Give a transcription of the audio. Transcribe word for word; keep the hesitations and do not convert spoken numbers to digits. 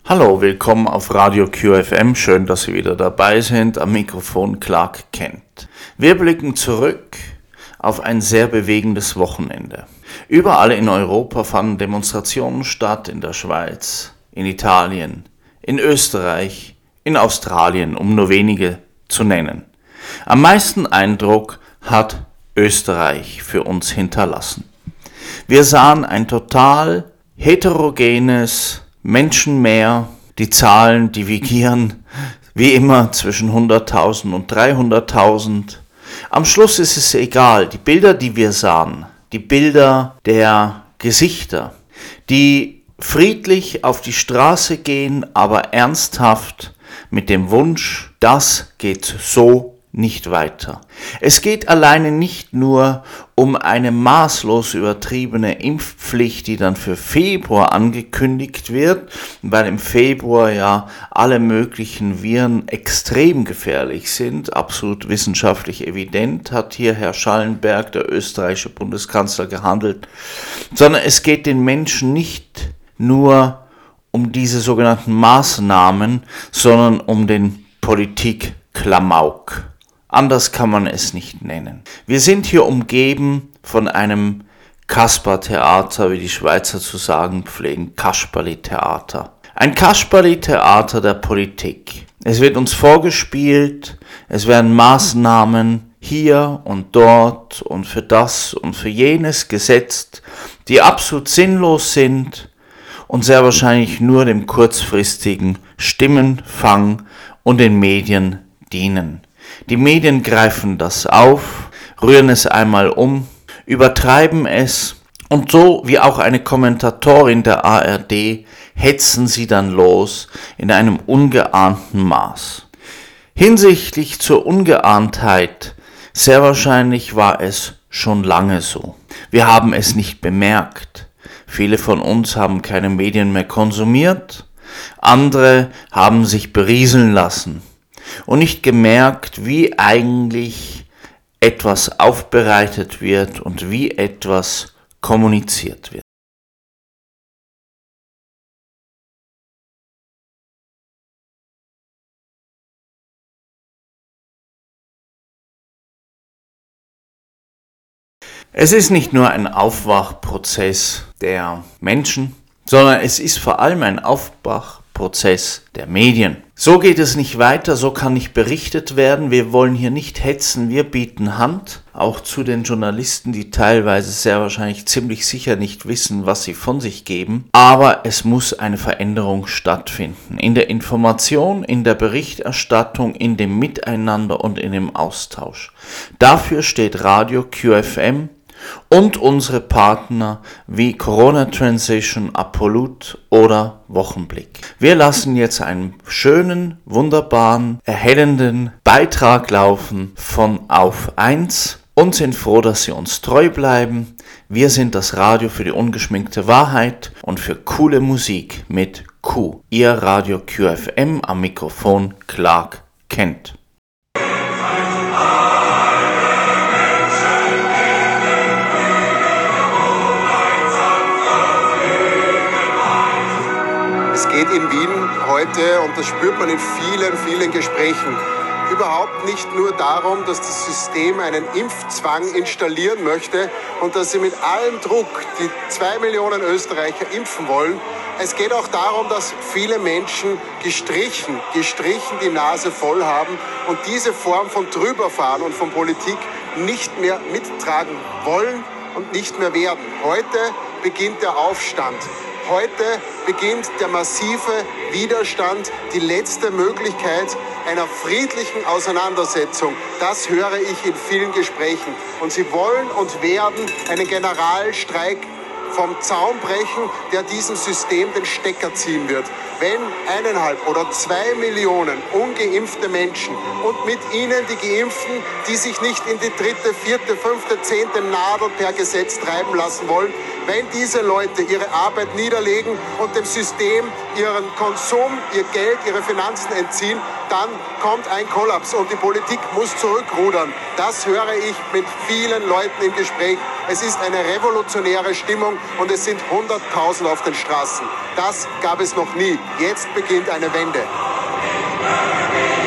Hallo, willkommen auf Radio Q F M. Schön, dass Sie wieder dabei sind. Am Mikrofon Clark Kent. Wir blicken zurück auf ein sehr bewegendes Wochenende. Überall in Europa fanden Demonstrationen statt, in der Schweiz, in Italien, in Österreich, in Australien, um nur wenige zu nennen. Am meisten Eindruck hat Österreich für uns hinterlassen. Wir sahen ein total heterogenes Menschenmeer. Die Zahlen divergieren wie immer zwischen hunderttausend und dreihunderttausend. Am Schluss ist es egal, die Bilder, die wir sahen, die Bilder der Gesichter, die friedlich auf die Straße gehen, aber ernsthaft mit dem Wunsch, das geht so nicht weiter. Es geht alleine nicht nur um eine maßlos übertriebene Impfpflicht, die dann für Februar angekündigt wird, weil im Februar ja alle möglichen Viren extrem gefährlich sind, absolut wissenschaftlich evident, hat hier Herr Schallenberg, der österreichische Bundeskanzler, gehandelt, sondern es geht den Menschen nicht nur um diese sogenannten Maßnahmen, sondern um den Politikklamauk. Anders kann man es nicht nennen. Wir sind hier umgeben von einem Kaspertheater, wie die Schweizer zu sagen pflegen, Kasperli-Theater. Ein Kasperli-Theater der Politik. Es wird uns vorgespielt, es werden Maßnahmen hier und dort und für das und für jenes gesetzt, die absolut sinnlos sind und sehr wahrscheinlich nur dem kurzfristigen Stimmenfang und den Medien dienen. Die Medien greifen das auf, rühren es einmal um, übertreiben es und so wie auch eine Kommentatorin der A R D hetzen sie dann los in einem ungeahnten Maß. Hinsichtlich zur Ungeahntheit, sehr wahrscheinlich war es schon lange so. Wir haben es nicht bemerkt. Viele von uns haben keine Medien mehr konsumiert, andere haben sich berieseln lassen und nicht gemerkt, wie eigentlich etwas aufbereitet wird und wie etwas kommuniziert wird. Es ist nicht nur ein Aufwachprozess der Menschen, sondern es ist vor allem ein Aufwachprozess der Medien. So geht es nicht weiter, so kann nicht berichtet werden. Wir wollen hier nicht hetzen, wir bieten Hand, auch zu den Journalisten, die teilweise sehr wahrscheinlich ziemlich sicher nicht wissen, was sie von sich geben. Aber es muss eine Veränderung stattfinden. In der Information, in der Berichterstattung, in dem Miteinander und in dem Austausch. Dafür steht Radio Q F M und unsere Partner wie Corona Transition, Apolut oder Wochenblick. Wir lassen jetzt einen schönen, wunderbaren, erhellenden Beitrag laufen von Auf eins und sind froh, dass Sie uns treu bleiben. Wir sind das Radio für die ungeschminkte Wahrheit und für coole Musik mit Q. Ihr Radio Q F M, am Mikrofon Clark Kent. Es geht in Wien heute, und das spürt man in vielen, vielen Gesprächen, überhaupt nicht nur darum, dass das System einen Impfzwang installieren möchte und dass sie mit allem Druck die zwei Millionen Österreicher impfen wollen. Es geht auch darum, dass viele Menschen gestrichen, gestrichen die Nase voll haben und diese Form von Drüberfahren und von Politik nicht mehr mittragen wollen und nicht mehr werden. Heute beginnt der Aufstand. Heute beginnt der massive Widerstand, die letzte Möglichkeit einer friedlichen Auseinandersetzung. Das höre ich in vielen Gesprächen. Und sie wollen und werden einen Generalstreik vom Zaun brechen, der diesem System den Stecker ziehen wird. Wenn eineinhalb oder zwei Millionen ungeimpfte Menschen und mit ihnen die Geimpften, die sich nicht in die dritte, vierte, fünfte, zehnte Nadel per Gesetz treiben lassen wollen, Wenn diese Leute ihre Arbeit niederlegen und dem System ihren Konsum, ihr Geld, ihre Finanzen entziehen, dann kommt ein Kollaps und die Politik muss zurückrudern. Das höre ich mit vielen Leuten im Gespräch. Es ist eine revolutionäre Stimmung und es sind hunderttausend auf den Straßen. Das gab es noch nie. Jetzt beginnt eine Wende.